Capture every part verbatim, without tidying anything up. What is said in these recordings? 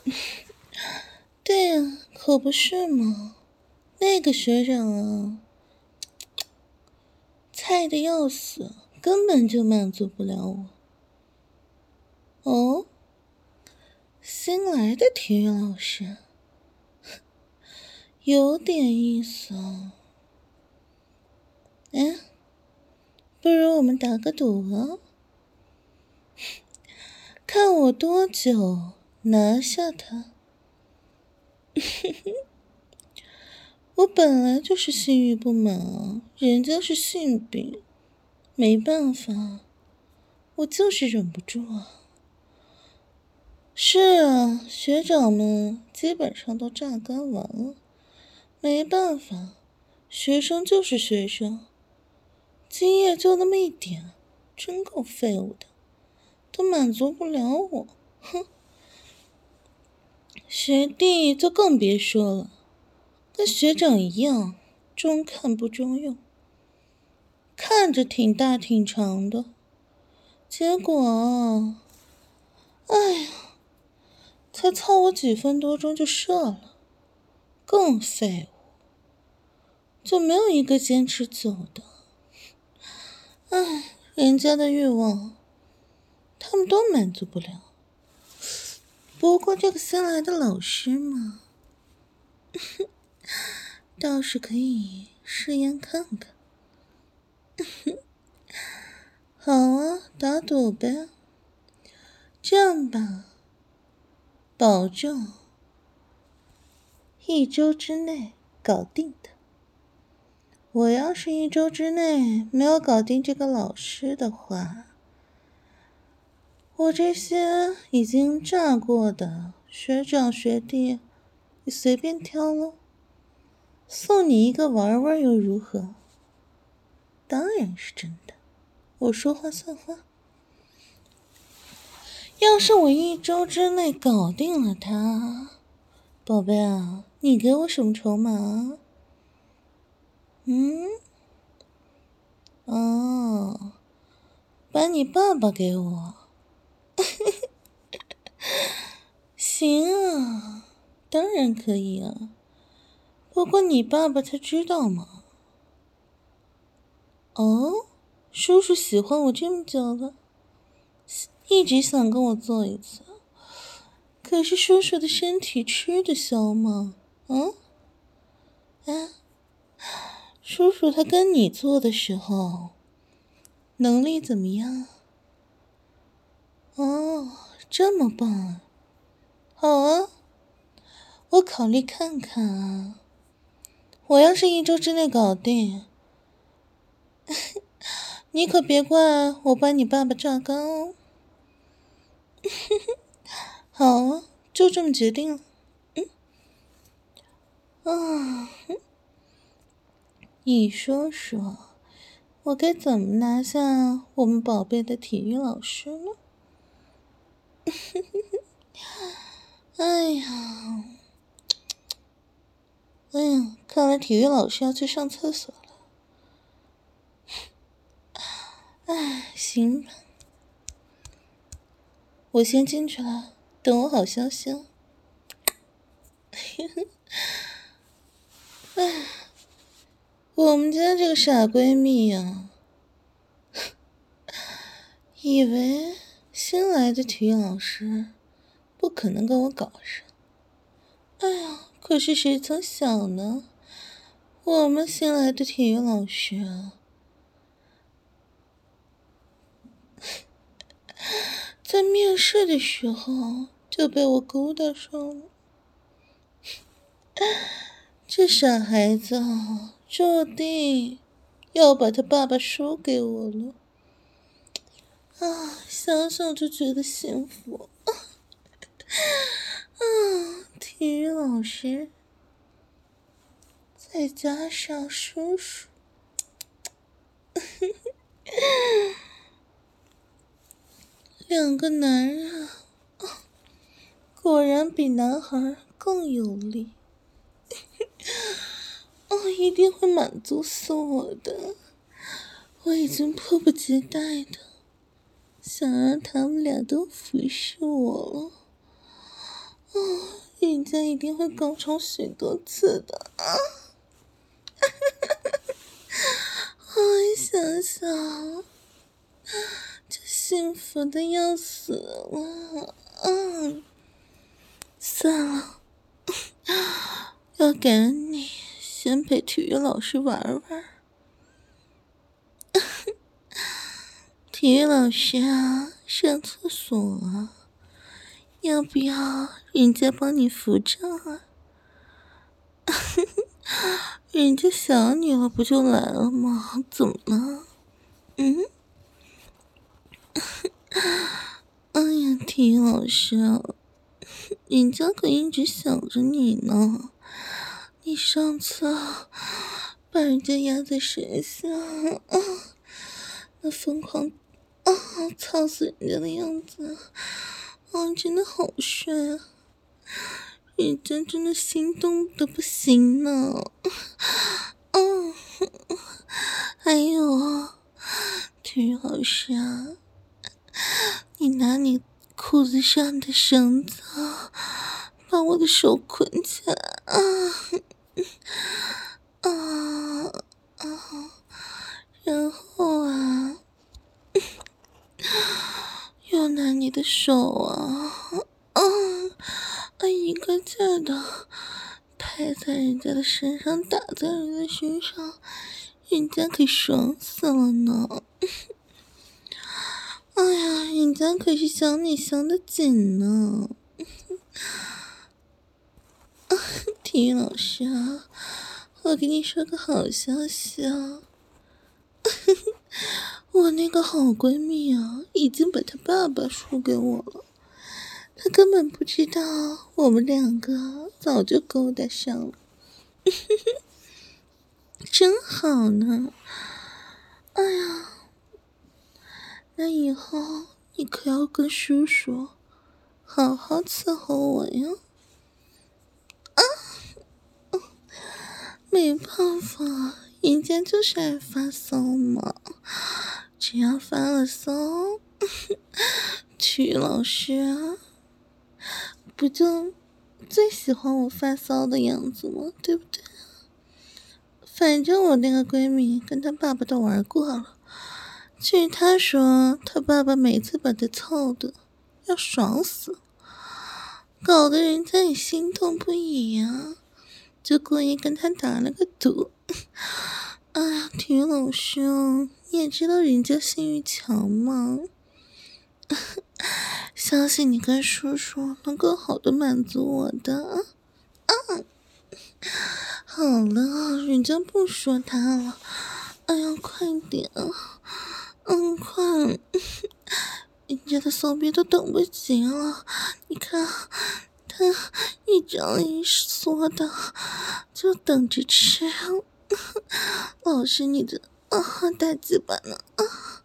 对呀，可不是嘛。那个学长啊，菜的要死，根本就满足不了我。哦，新来的体育老师，有点意思哦。哎，不如我们打个赌啊，看我多久拿下他。我本来就是性欲不满啊，人家是性病，没办法，我就是忍不住啊。是啊，学长们基本上都榨干完了，没办法，学生就是学生，经验就那么一点，真够废物的，都满足不了我，哼。学弟就更别说了，跟学长一样，中看不中用，看着挺大挺长的，结果，哎呀，才操我几分多钟就射了，更废物，就没有一个坚持久的。唉，人家的欲望，他们都满足不了。不过这个新来的老师嘛，倒是可以试验看看。好啊，打赌呗。这样吧，保证一周之内搞定他。我要是一周之内没有搞定这个老师的话，我这些已经炸过的学长学弟，你随便挑喽，送你一个玩玩又如何？当然是真的，我说话算话。要是我一周之内搞定了他，宝贝啊，你给我什么筹码啊？嗯？哦，把你爸爸给我。行啊，当然可以啊。不过你爸爸他知道吗？哦，叔叔喜欢我这么久了，一直想跟我做一次。可是叔叔的身体吃得消吗？嗯？啊，叔叔他跟你做的时候，能力怎么样？哦，这么棒。好啊，我考虑看看啊。我要是一周之内搞定，你可别怪我把你爸爸榨干哦。好啊，就这么决定了。嗯啊，你说说，我该怎么拿下我们宝贝的体育老师呢？哎呀，哎呀，看来体育老师要去上厕所了。哎，行吧，我先进去了，等我好消息哦。哎，我们家这个傻闺蜜呀、以为新来的体育老师不可能跟我搞上。哎呀，可是谁曾想呢？我们新来的体育老师啊，在面试的时候就被我勾搭上了。这傻孩子啊，注定要把他爸爸输给我了。啊，想想就觉得幸福。啊，体育老师，再加上叔叔，两个男人啊，果然比男孩更有力。哦，一定会满足死我的。我已经迫不及待的想让他们俩都服侍我了。哦， 家一定会高潮许多次的啊！我想想，这幸福的要死了。嗯，算了，要感恩你先陪体育老师玩玩。体育老师啊，上厕所啊，要不要人家帮你扶正啊？人家想你了，不就来了吗？怎么了？嗯？哎呀，体育老师啊，人家可一直想着你呢。你上次把人家压在身上，啊，那疯狂啊操死人家的样子，啊，真的好帅啊！人家真的心动的不行呢。嗯，还有啊，体育老师啊，你拿你裤子上的绳子把我的手捆起来啊啊啊！然后啊，又拿你的手啊啊啊一个劲儿的拍在人家的身上，打在人家身上，人家可爽死了呢。哎呀，人家可是想你想得紧呢。体育老师啊，我给你说个好消息啊，我那个好闺蜜啊，已经把她爸爸输给我了。她根本不知道我们两个早就勾搭上了。真好呢。哎呀，那以后你可要跟叔叔好好伺候我呀。啊，没办法，人家就是爱发骚嘛。只要发了骚，体育老师啊，不就最喜欢我发骚的样子吗？对不对？反正我那个闺蜜跟她爸爸都玩过了，据她说，她爸爸每次把她操的要爽死，搞得人家也心动不已啊，就故意跟她打了个赌。哎呀，体育老师啊，你也知道人家性欲强嘛，相信你跟叔叔能更好的满足我的。啊，好了，人家不说他了。哎呀，快点，嗯，快，人家的骚逼都等不及了。你看，他一张一缩的，就等着吃。老师，你的啊大鸡巴呢？啊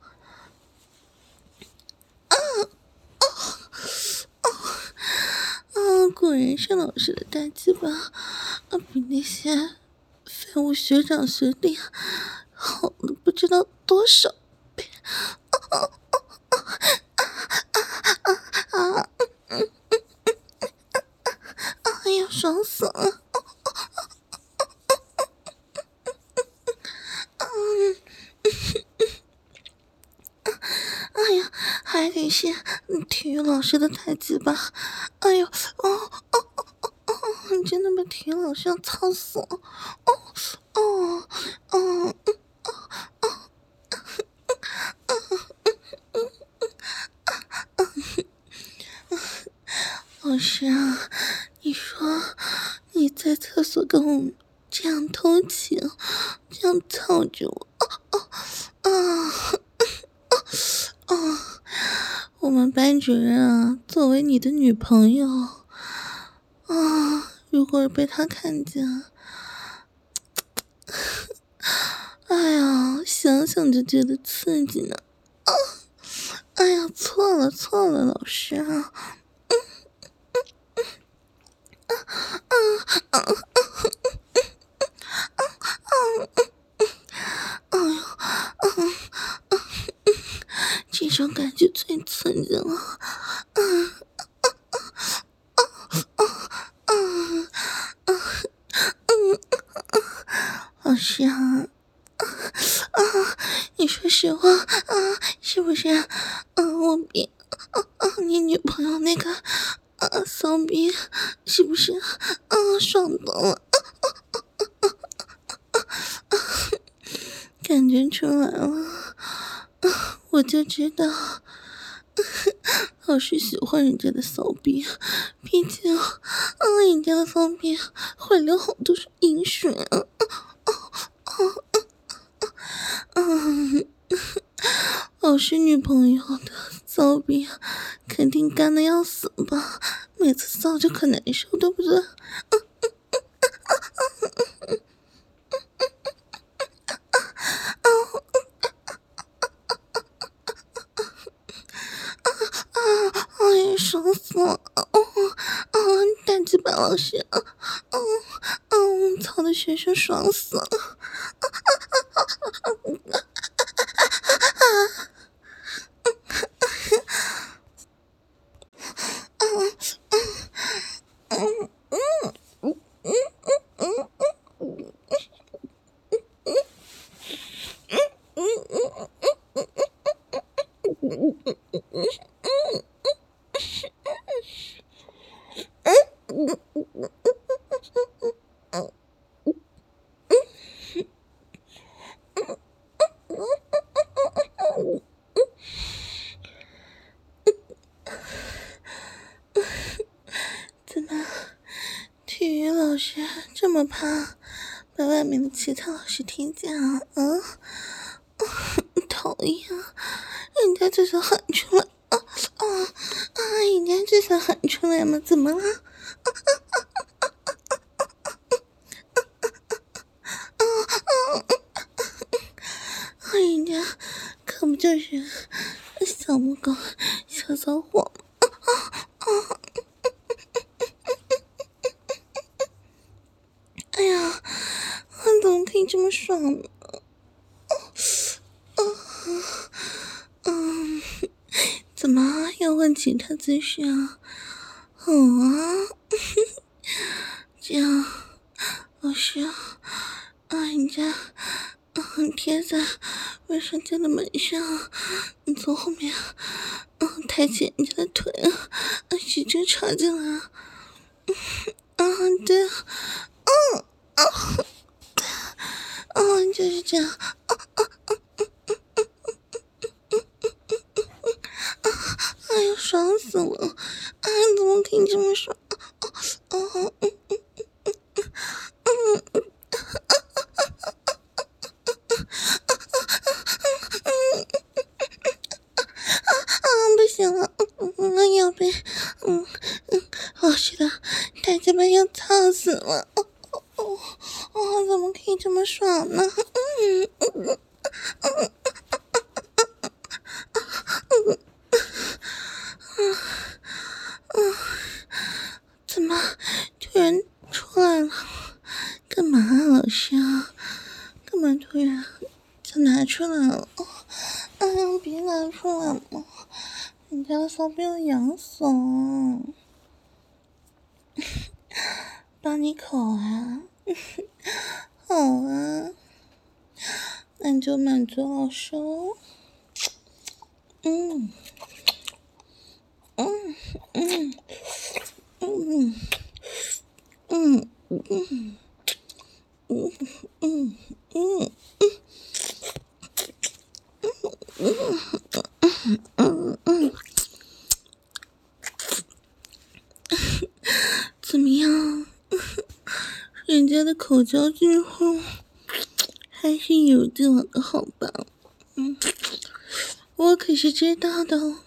啊啊啊！啊，果然是老师的大鸡巴啊，比那些废物学长学弟好了不知道多少倍。啊啊啊啊啊啊啊！哎呀，爽死了！哎呀，还得是体育老师的太极吧？哎呦，哦哦哦哦哦！你真的把体育老师要操死了！哦哦哦哦哦！老师啊，你说你在厕所跟我这样偷情，这样操着我，啊啊啊！哦，我们班主任啊，作为你的女朋友啊，如果被他看见，哎呀，想想就觉得刺激呢。啊，哎呀，错了错了，老师啊，嗯嗯嗯嗯嗯嗯嗯，哎呀，嗯嗯。这种感觉最刺激了，嗯嗯嗯嗯师啊，啊，你说实话啊，是不是？嗯，我比啊啊，你女朋友那个啊骚逼是不是啊爽到了？感觉出来了，我就知道老师喜欢人家的骚逼，毕竟啊人家的骚逼会流好多饮水啊。嗯，老师女朋友的骚逼肯定干的要死吧，每次骚就可难受，对不对？哎呀，爽死了！哦哦，大鸡巴老师，哦哦，操的学生爽死了！怎么，体育老师这么怕把外面的其他老师听见啊？嗯，讨厌，人家就想喊出来啊啊啊！人家就想喊出来嘛，怎么了？人家可不就是小母狗、小骚货吗？哎呀，怎么可以这么爽呢？嗯，怎么要换其他姿势啊？好啊，这样，老师啊，人家嗯贴在卫生间的门上，你从后面嗯抬起人家的腿，啊，使劲插进来啊！啊，对，嗯啊啊，就是这样。哎呀，爽死了！哎，怎么可以这么爽？啊啊嗯嗯嗯啊！不行了，嗯嗯，要被嗯嗯老师的大鸡巴要操死了！哦哦哦哦，怎么可以这么爽呢？嗯嗯嗯嗯，怎么突然出来了？干嘛啊，老师啊？干嘛突然就拿出来了？哎呀，别拿出来嘛！人家的骚逼要痒死了，帮你口啊！好啊，那你就满足老师喽。嗯嗯嗯嗯嗯嗯嗯嗯嗯嗯嗯，怎么样？人家的口交之后还是有劲的，好吧？嗯，我可是知道的哦。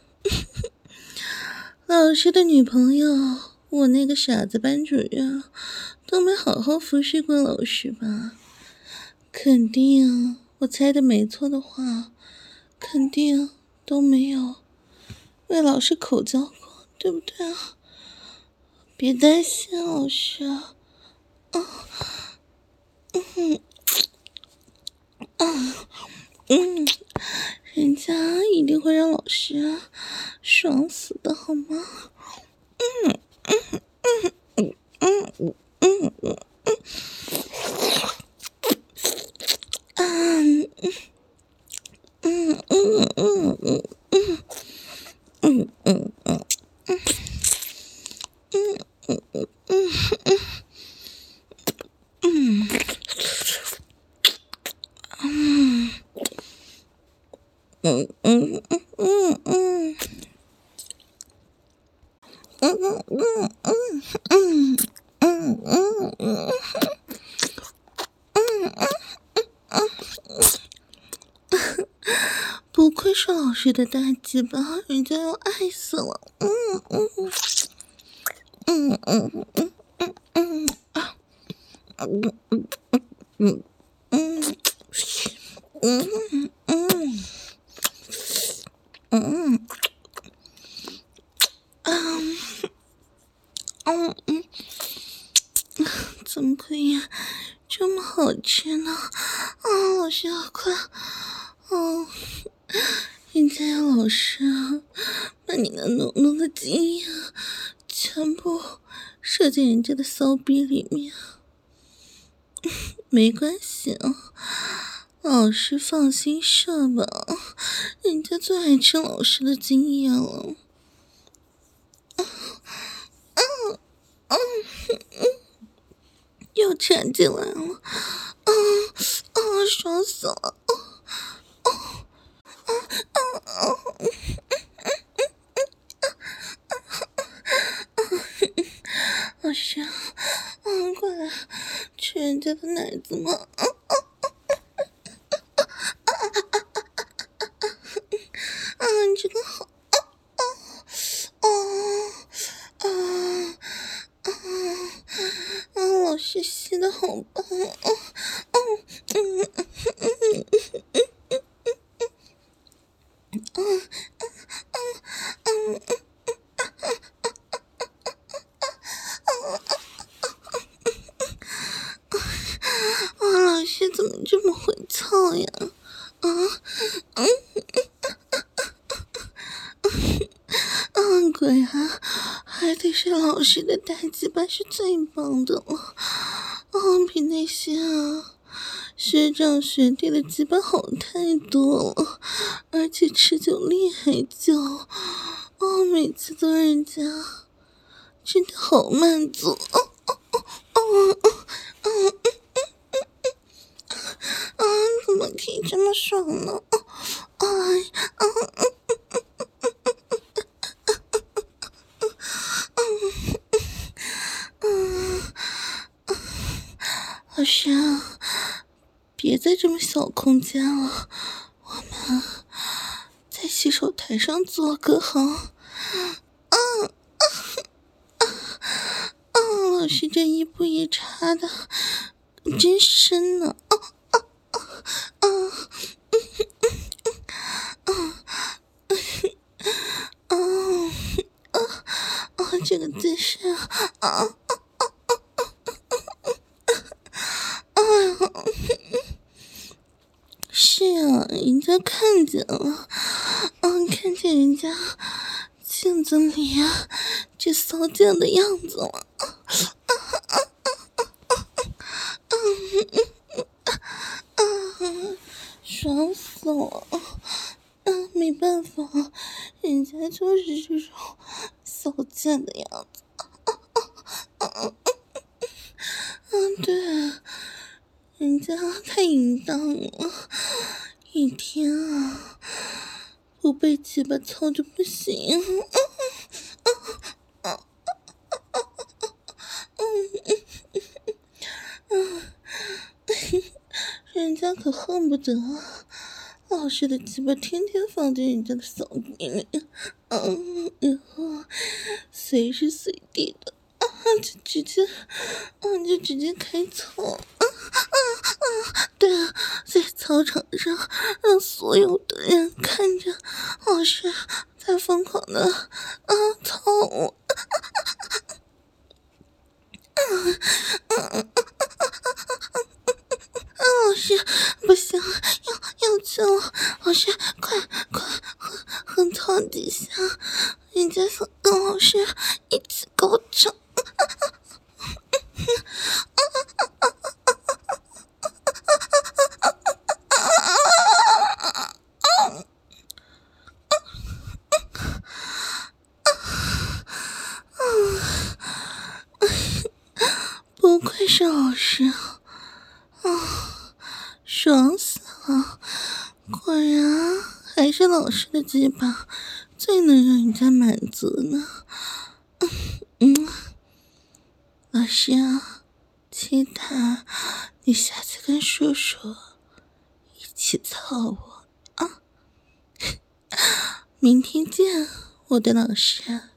老师的女朋友，我那个傻子班主任都没好好服侍过老师吧？肯定，我猜的没错的话，肯定都没有为老师口交过，对不对啊？别担心，老师啊，嗯啊嗯，人家一定会让老师爽死的，好吗？嗯嗯嗯嗯嗯嗯嗯。 嗯嗯嗯嗯嗯嗯嗯嗯嗯嗯嗯嗯，不愧是老师的大鸡巴，人家要爱死了。嗯嗯嗯嗯嗯嗯嗯啊嗯嗯嗯嗯嗯嗯嗯嗯嗯嗯，怎么可以这么好吃呢？啊，老师好快！哦，人家要老师把你那浓浓的精液全部射进人家的骚逼里面。没关系啊，老师放心射吧，人家最爱吃老师的精液了。嗯嗯嗯，又缠进来了，啊啊，爽死了！老师，嗯，过来吃人家的奶子嘛！啊啊啊，你这个好！啊啊啊啊啊！老师吸的好棒！啊啊嗯嗯嗯嗯嗯嗯。哇，老师怎么这么会操呀？啊，嗯嗯，果然还得是老师的大鸡巴是最棒的了。哦，比那些啊学长学弟的鸡巴好太多了，而且持久力还久。哦，每次都让人家真的好满足。哦哦哦哦哦哦啊！怎么可以这么爽呢？哎啊嗯嗯，老师啊，别在这么小空间了，我们在洗手台上做个好。嗯嗯，老师这一步一插的真深呢。啊啊啊啊啊！这个姿势啊啊！是啊，人家看见了，嗯，看见人家镜子里啊这骚贱的样子了。嗯，爽死了！嗯，没办法，人家就是这种骚贱的样子。嗯，对，人家太淫荡了，一天啊不被鸡巴操就不行。人家可恨不得老师的鸡巴天天放进人家的骚逼里，嗯，然后随时随地的啊，就直接，啊，就直接开操，啊啊啊！对啊，在操场上让所有的人看着老师在疯狂的啊操我，啊，老师不行，要要救了，老师快快横横操几下，人家想跟老师一起高潮。 是老师啊！啊，爽死了！果然还是老师的鸡巴最能让人家满足呢。嗯，老师啊，期待你下次跟叔叔一起操我啊！明天见，我的老师。